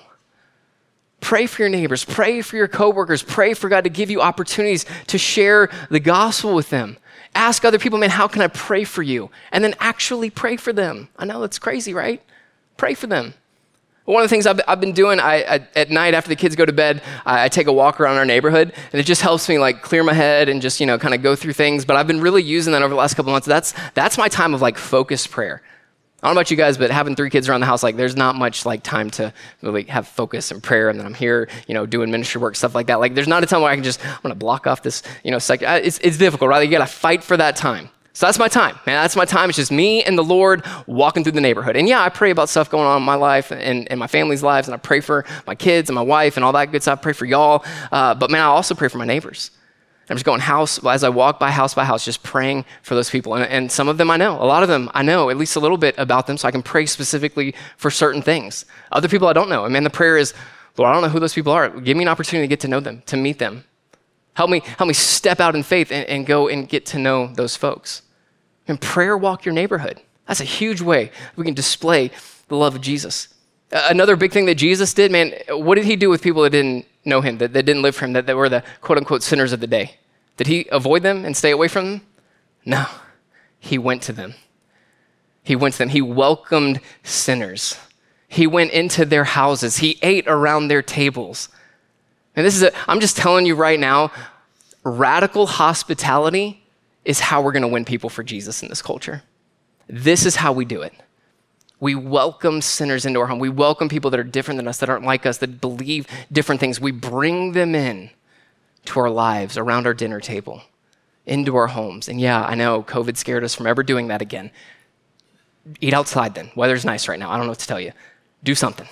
Pray for your neighbors. Pray for your coworkers. Pray for God to give you opportunities to share the gospel with them. Ask other people, man, how can I pray for you? And then actually pray for them. I know that's crazy, right? Pray for them. One of the things I've been doing, at night after the kids go to bed, I take a walk around our neighborhood, and it just helps me clear my head and just kind of go through things. But I've been really using that over the last couple of months. That's my time of focused prayer. I don't know about you guys, but having 3 kids around the house, there's not much time to really have focus and prayer. And then I'm here, doing ministry work, stuff like that. There's not a time where I'm going to block off this, second. It's difficult, right? You got to fight for that time. So that's my time, man. That's my time. It's just me and the Lord walking through the neighborhood. And yeah, I pray about stuff going on in my life and my family's lives, and I pray for my kids and my wife and all that good stuff. I pray for y'all. But man, I also pray for my neighbors. I'm just going as I walk by house, just praying for those people. And some of them I know. A lot of them I know at least a little bit about them, so I can pray specifically for certain things. Other people I don't know. And man, the prayer is, Lord, I don't know who those people are. Give me an opportunity to get to know them, to meet them. Help me step out in faith and go and get to know those folks. And prayer walk your neighborhood. That's a huge way we can display the love of Jesus. Another big thing that Jesus did, man, what did he do with people that didn't know him, that didn't live for him, that were the quote-unquote sinners of the day? Did he avoid them and stay away from them? No. He went to them. He went to them. He welcomed sinners. He went into their houses. He ate around their tables. And I'm just telling you right now, radical hospitality is how we're going to win people for Jesus in this culture. This is how we do it. We welcome sinners into our home. We welcome people that are different than us, that aren't like us, that believe different things. We bring them in to our lives, around our dinner table, into our homes. And yeah, I know COVID scared us from ever doing that again. Eat outside then. Weather's nice right now. I don't know what to tell you. Do something.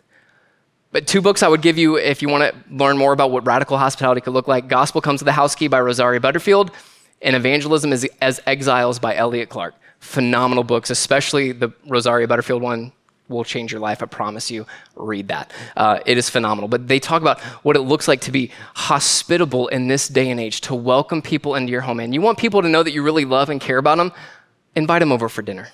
But 2 books I would give you if you want to learn more about what radical hospitality could look like. Gospel Comes with the House Key by Rosaria Butterfield, and Evangelism as Exiles by Elliot Clark. Phenomenal books, especially the Rosaria Butterfield one will change your life. I promise you, read that. It is phenomenal. But they talk about what it looks like to be hospitable in this day and age, to welcome people into your home. And you want people to know that you really love and care about them, invite them over for dinner.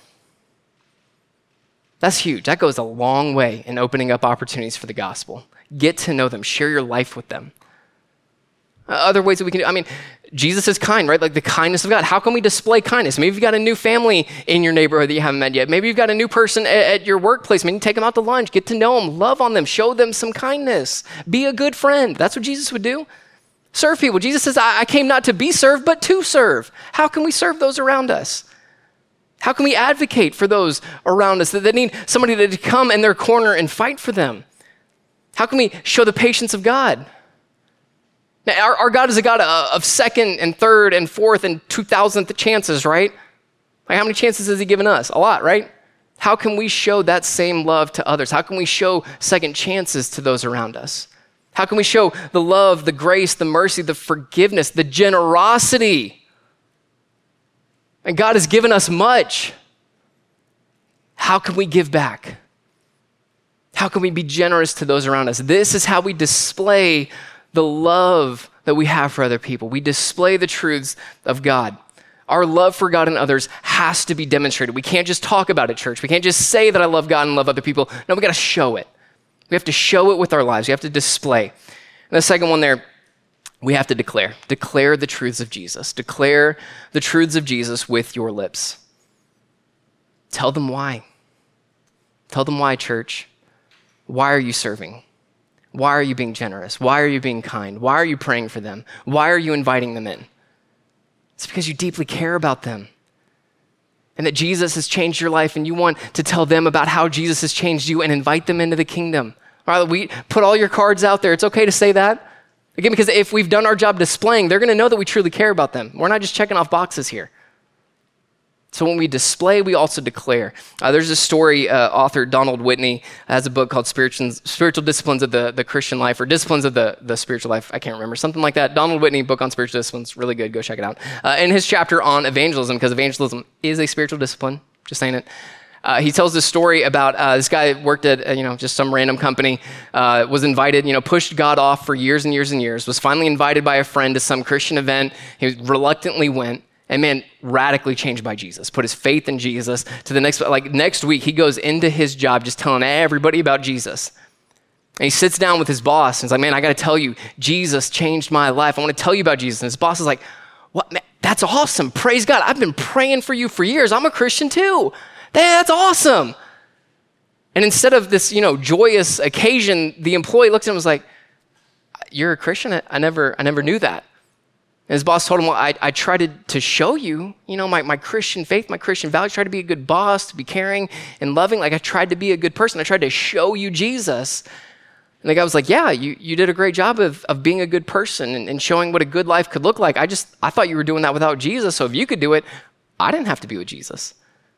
That's huge. That goes a long way in opening up opportunities for the gospel. Get to know them. Share your life with them. Other ways that we can do, Jesus is kind, right? The kindness of God. How can we display kindness? Maybe you've got a new family in your neighborhood that you haven't met yet. Maybe you've got a new person at your workplace. Maybe you take them out to lunch, get to know them, love on them, show them some kindness. Be a good friend. That's what Jesus would do. Serve people. Jesus says, I came not to be served, but to serve. How can we serve those around us? How can we advocate for those around us that need somebody to come in their corner and fight for them? How can we show the patience of God? Now, our God is a God of second and third and fourth and 2,000th chances, right? How many chances has he given us? A lot, right? How can we show that same love to others? How can we show second chances to those around us? How can we show the love, the grace, the mercy, the forgiveness, the generosity? And God has given us much. How can we give back? How can we be generous to those around us? This is how we display the love that we have for other people. We display the truths of God. Our love for God and others has to be demonstrated. We can't just talk about it, church. We can't just say that I love God and love other people. No, we got to show it. We have to show it with our lives. We have to display. And the second one there, we have to declare. Declare the truths of Jesus. Declare the truths of Jesus with your lips. Tell them why. Tell them why, church. Why are you serving? Why are you being generous? Why are you being kind? Why are you praying for them? Why are you inviting them in? It's because you deeply care about them and that Jesus has changed your life, and you want to tell them about how Jesus has changed you and invite them into the kingdom. All right, put all your cards out there. It's okay to say that. Again, because if we've done our job displaying, they're going to know that we truly care about them. We're not just checking off boxes here. So when we display, we also declare. There's a story, author Donald Whitney has a book called Spiritual Disciplines of the Christian Life, or Disciplines of the Spiritual Life. I can't remember, something like that. Donald Whitney, book on spiritual disciplines, really good. Go check it out. In his chapter on evangelism, because evangelism is a spiritual discipline, just saying it. He tells this story about this guy worked at just some random company, was invited, pushed God off for years and years and years, was finally invited by a friend to some Christian event. He reluctantly went, and man, radically changed by Jesus, put his faith in Jesus. To the next week, he goes into his job just telling everybody about Jesus. And he sits down with his boss and he's like, man, I got to tell you, Jesus changed my life. I want to tell you about Jesus. And his boss is like, what, man, that's awesome. Praise God. I've been praying for you for years. I'm a Christian too. That's awesome. And instead of this, joyous occasion, the employee looked at him and was like, you're a Christian? I never knew that. And his boss told him, well, I tried to show you, my Christian faith, my Christian values, tried to be a good boss, to be caring and loving. Like I tried to be a good person. I tried to show you Jesus. And the guy was like, yeah, you did a great job of being a good person and showing what a good life could look like. I thought you were doing that without Jesus. So if you could do it, I didn't have to be with Jesus.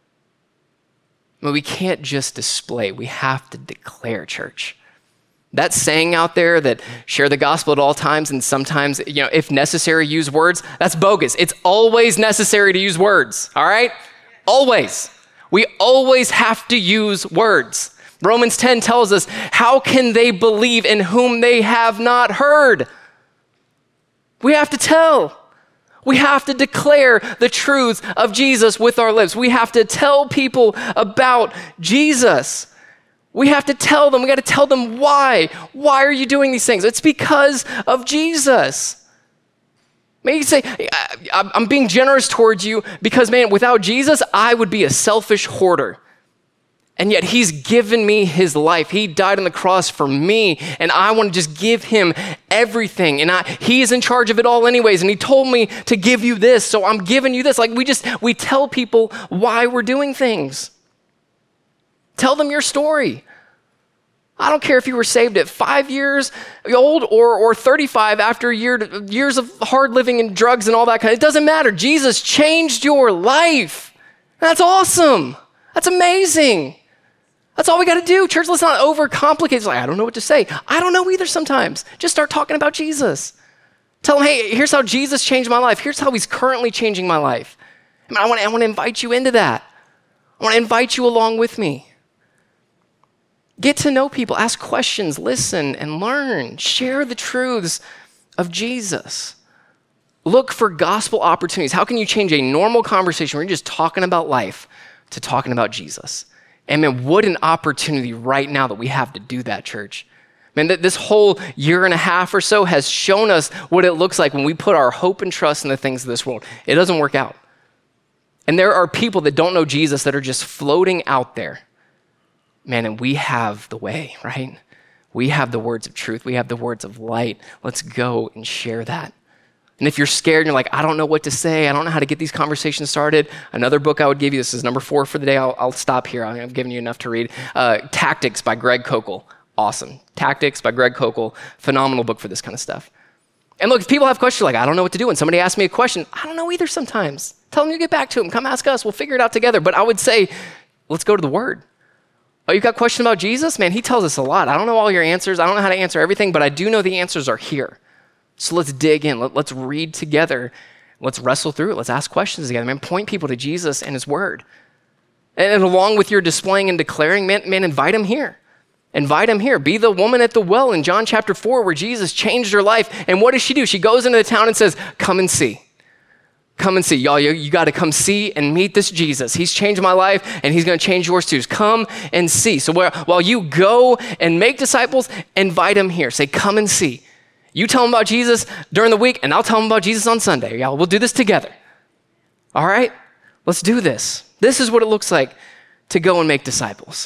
But we can't just display. We have to declare, church. That saying out there that share the gospel at all times and sometimes, if necessary, use words, that's bogus. It's always necessary to use words, all right? Always. We always have to use words. Romans 10 tells us, how can they believe in whom they have not heard? We have to tell. We have to declare the truths of Jesus with our lips. We have to tell people about Jesus. We have to tell them. We got to tell them why. Why are you doing these things? It's because of Jesus. Maybe you say, I'm being generous towards you because, man, without Jesus, I would be a selfish hoarder. And yet he's given me his life. He died on the cross for me, and I want to just give him everything. And he is in charge of it all anyways, and he told me to give you this, so I'm giving you this. Like we tell people why we're doing things. Tell them your story. I don't care if you were saved at 5 years old or 35 after years of hard living and drugs and all that kind of, it doesn't matter. Jesus changed your life. That's awesome. That's amazing. That's all we got to do. Church, let's not overcomplicate. It's like, I don't know what to say. I don't know either sometimes. Just start talking about Jesus. Tell them, hey, here's how Jesus changed my life. Here's how he's currently changing my life. I want to invite you into that. I want to invite you along with me. Get to know people. Ask questions. Listen and learn. Share the truths of Jesus. Look for gospel opportunities. How can you change a normal conversation where you're just talking about life to talking about Jesus? And man, what an opportunity right now that we have to do that, church. Man, this whole year and a half or so has shown us what it looks like when we put our hope and trust in the things of this world. It doesn't work out. And there are people that don't know Jesus that are just floating out there. Man, and we have the way, right? We have the words of truth. We have the words of light. Let's go and share that. And if you're scared and you're like, I don't know what to say, I don't know how to get these conversations started, another book I would give you, this is number 4 for the day, I'll stop here. I've given you enough to read. Tactics by Greg Koukl. Awesome. Tactics by Greg Koukl. Phenomenal book for this kind of stuff. And look, if people have questions like, I don't know what to do, and somebody asks me a question, I don't know either sometimes. Tell them to get back to them. Come ask us. We'll figure it out together. But I would say, let's go to the Word. Oh, you got a question about Jesus? Man, he tells us a lot. I don't know all your answers. I don't know how to answer everything, but I do know the answers are here. So let's dig in. Let's read together. Let's wrestle through it. Let's ask questions together. Man, point people to Jesus and his word. And along with your displaying and declaring, man, invite him here. Invite him here. Be the woman at the well in John chapter 4 where Jesus changed her life. And what does she do? She goes into the town and says, come and see. Come and see. Y'all, you got to come see and meet this Jesus. He's changed my life, and he's going to change yours too. Come and see. So while you go and make disciples, invite them here. Say, come and see. You tell them about Jesus during the week, and I'll tell them about Jesus on Sunday. Y'all, we'll do this together. All right? Let's do this. This is what it looks like to go and make disciples.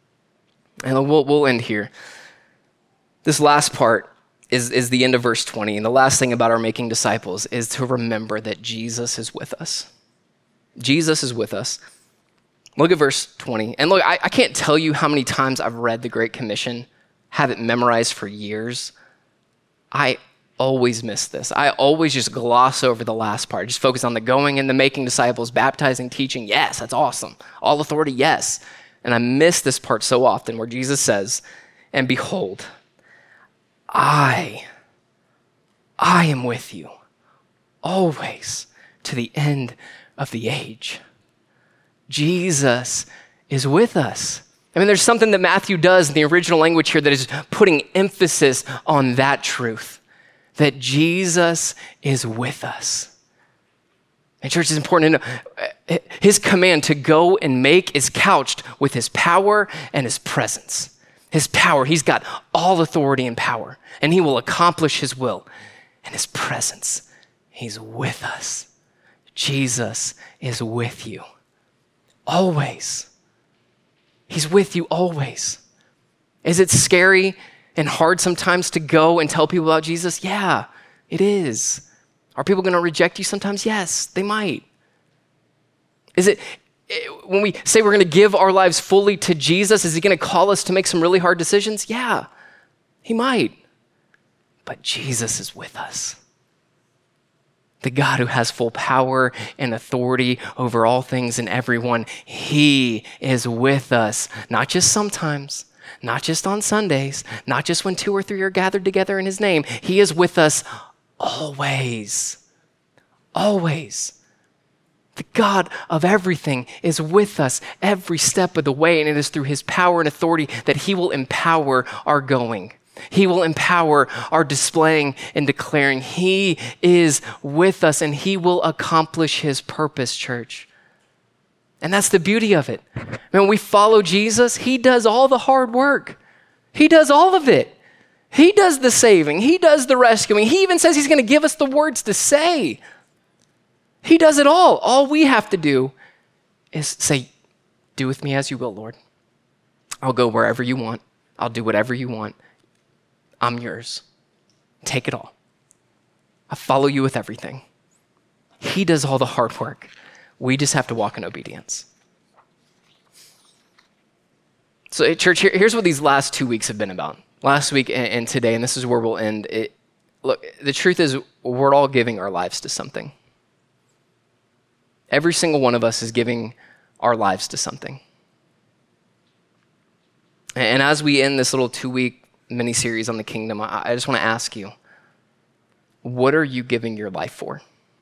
And we'll end here. This last part is the end of verse 20. And the last thing about our making disciples is to remember that Jesus is with us. Jesus is with us. Look at verse 20. And look, I can't tell you how many times I've read the Great Commission, have it memorized for years. I always miss this. I always just gloss over the last part. Just focus on the going and the making disciples, baptizing, teaching. Yes, that's awesome. All authority, yes. And I miss this part so often where Jesus says, and behold, I am with you always to the end of the age. Jesus is with us. I mean, there's something that Matthew does in the original language here that is putting emphasis on that truth, that Jesus is with us. And church, is important to know, his command to go and make is couched with his power and his presence. His power, he's got all authority and power, and he will accomplish his will. And his presence, he's with us. Jesus is with you always. He's with you always. Is it scary and hard sometimes to go and tell people about Jesus? Yeah, it is. Are people going to reject you sometimes? Yes, they might. Is it, when we say we're going to give our lives fully to Jesus, is he going to call us to make some really hard decisions? Yeah, he might. But Jesus is with us. The God who has full power and authority over all things and everyone, he is with us, not just sometimes, not just on Sundays, not just when 2 or 3 are gathered together in his name. He is with us always. Always. The God of everything is with us every step of the way, and it is through his power and authority that he will empower our going. He will empower our displaying and declaring. He is with us, and he will accomplish his purpose, church. And that's the beauty of it. When we follow Jesus, he does all the hard work. He does all of it. He does the saving. He does the rescuing. He even says he's going to give us the words to say. He does it all. All we have to do is say, do with me as you will, Lord. I'll go wherever you want. I'll do whatever you want. I'm yours. Take it all. I follow you with everything. He does all the hard work. We just have to walk in obedience. So, church, here's what these last 2 weeks have been about. Last week and today, and this is where we'll end. Look, the truth is we're all giving our lives to something. Every single one of us is giving our lives to something. And as we end this little 2-week mini-series on the kingdom, I just want to ask you, what are you giving your life for?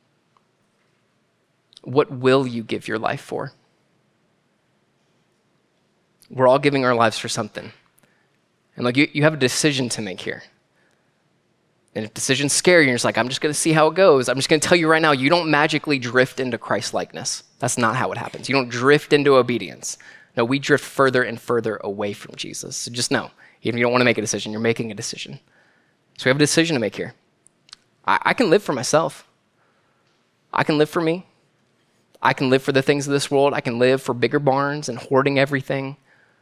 What will you give your life for? We're all giving our lives for something. And like you have a decision to make here. And if decisions scare you, you're just like, I'm just going to see how it goes. I'm just going to tell you right now, you don't magically drift into Christ-likeness. That's not how it happens. You don't drift into obedience. No, we drift further and further away from Jesus. So just know, even if you don't want to make a decision, you're making a decision. So we have a decision to make here. I can live for myself. I can live for me. I can live for the things of this world. I can live for bigger barns and hoarding everything.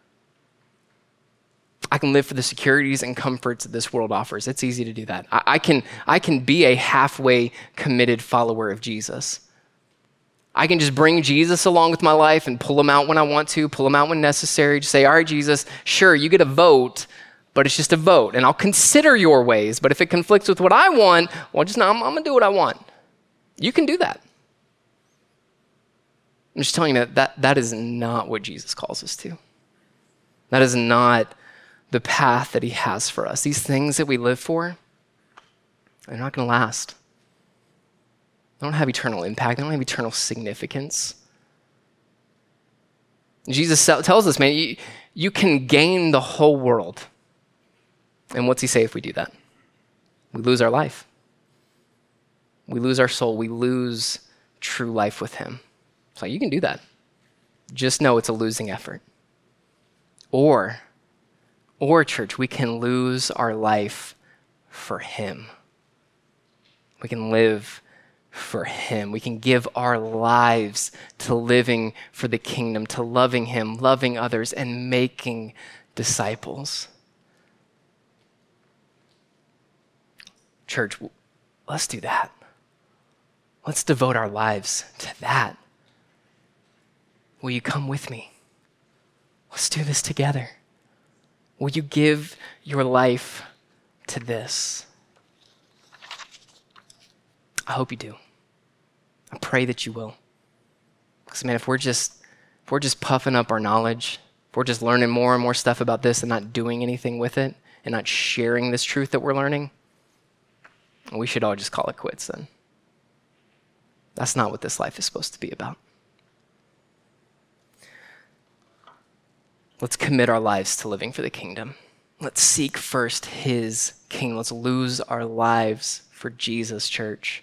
I can live for the securities and comforts that this world offers. It's easy to do that. I can be a halfway committed follower of Jesus. I can just bring Jesus along with my life and pull him out when I want to, pull him out when necessary. Just say, all right, Jesus, sure, you get a vote, but it's just a vote. And I'll consider your ways. But if it conflicts with what I want, well, just no, I'm going to do what I want. You can do that. I'm just telling you that is not what Jesus calls us to. That is not the path that he has for us. These things that we live for, they're not going to last. They don't have eternal impact. They don't have eternal significance. Jesus tells us, man, you can gain the whole world. And what's he say if we do that? We lose our life. We lose our soul. We lose true life with him. So you can do that. Just know it's a losing effort. Or church, we can lose our life for him. We can live for him. We can give our lives to living for the kingdom, to loving him, loving others, and making disciples. Church, let's do that. Let's devote our lives to that. Will you come with me? Let's do this together. Will you give your life to this? I hope you do. I pray that you will. Because man, if we're just puffing up our knowledge, if we're just learning more and more stuff about this and not doing anything with it and not sharing this truth that we're learning, we should all just call it quits then. That's not what this life is supposed to be about. Let's commit our lives to living for the kingdom. Let's seek first his kingdom. Let's lose our lives for Jesus, church.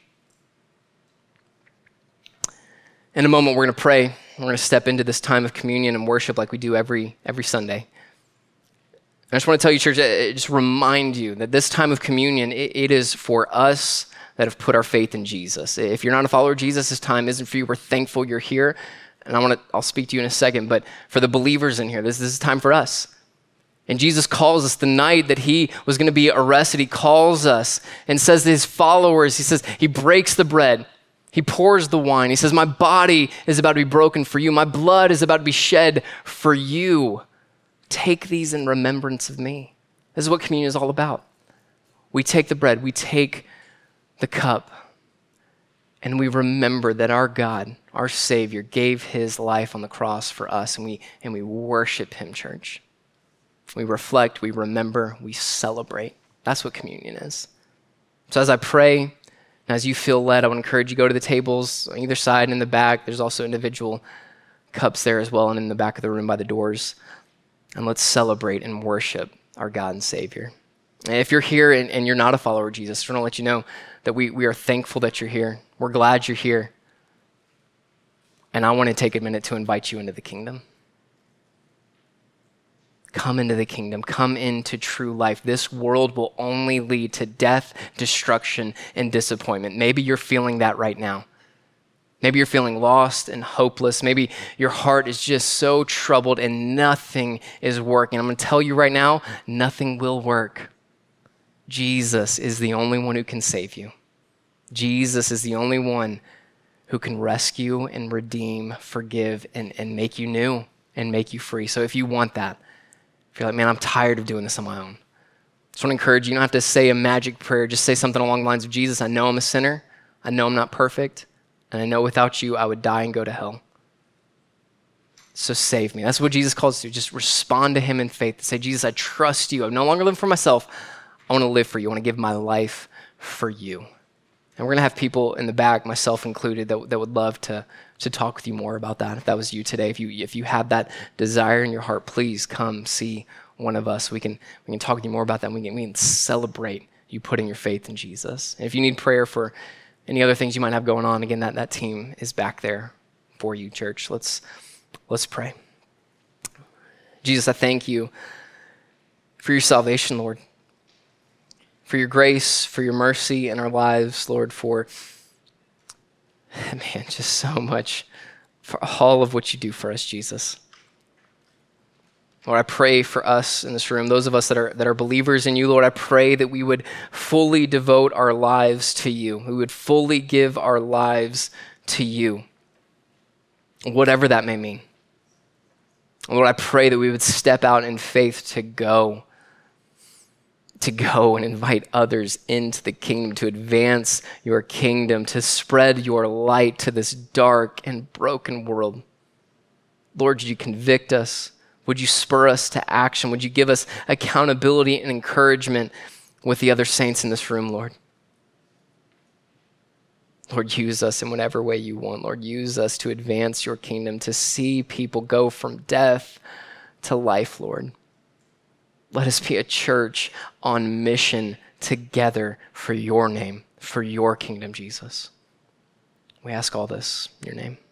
In a moment, we're going to pray. We're going to step into this time of communion and worship like we do every Sunday. I just want to tell you, church, just remind you that this time of communion, it is for us that have put our faith in Jesus. If you're not a follower of Jesus, this time isn't for you. We're thankful you're here. And I'll speak to you in a second, but for the believers in here, this is time for us. And Jesus calls us the night that he was going to be arrested. He calls us and says to his followers, he breaks the bread. He pours the wine. He says, my body is about to be broken for you. My blood is about to be shed for you. Take these in remembrance of me. This is what communion is all about. We take the bread, we take the cup, and we remember that our God, our Savior, gave his life on the cross for us, and we worship him, church. We reflect, we remember, we celebrate. That's what communion is. So as I pray, and as you feel led, I would encourage you to go to the tables on either side and in the back. There's also individual cups there as well, and in the back of the room by the doors. And let's celebrate and worship our God and Savior. And if you're here and you're not a follower of Jesus, I want to let you know that we are thankful that you're here. We're glad you're here. And I want to take a minute to invite you into the kingdom. Come into the kingdom. Come into true life. This world will only lead to death, destruction, and disappointment. Maybe you're feeling that right now. Maybe you're feeling lost and hopeless. Maybe your heart is just so troubled and nothing is working. I'm going to tell you right now, nothing will work. Jesus is the only one who can save you. Jesus is the only one who can rescue and redeem, forgive, and make you new and make you free. So if you want that, if you're like, man, I'm tired of doing this on my own, I just want to encourage you, you don't have to say a magic prayer. Just say something along the lines of, Jesus, I know I'm a sinner. I know I'm not perfect. And I know without you, I would die and go to hell. So save me. That's what Jesus calls us to. Just respond to him in faith. Say, Jesus, I trust you. I no longer live for myself. I want to live for you. I want to give my life for you. And we're going to have people in the back, myself included, that would love to talk with you more about that. If that was you today, if you have that desire in your heart, please come see one of us. We can talk with you more about that. We can celebrate you putting your faith in Jesus. And if you need prayer for any other things you might have going on, again, that team is back there for you, church. Let's pray. Jesus, I thank you for your salvation, Lord, for your grace, for your mercy in our lives, Lord, for, man, just so much, for all of what you do for us, Jesus. Lord, I pray for us in this room, those of us that are believers in you, Lord, I pray that we would fully devote our lives to you. We would fully give our lives to you, whatever that may mean. Lord, I pray that we would step out in faith to go and invite others into the kingdom, to advance your kingdom, to spread your light to this dark and broken world. Lord, would you convict us? Would you spur us to action? Would you give us accountability and encouragement with the other saints in this room, Lord? Lord, use us in whatever way you want. Lord, use us to advance your kingdom, to see people go from death to life, Lord. Let us be a church on mission together for your name, for your kingdom, Jesus. We ask all this in your name.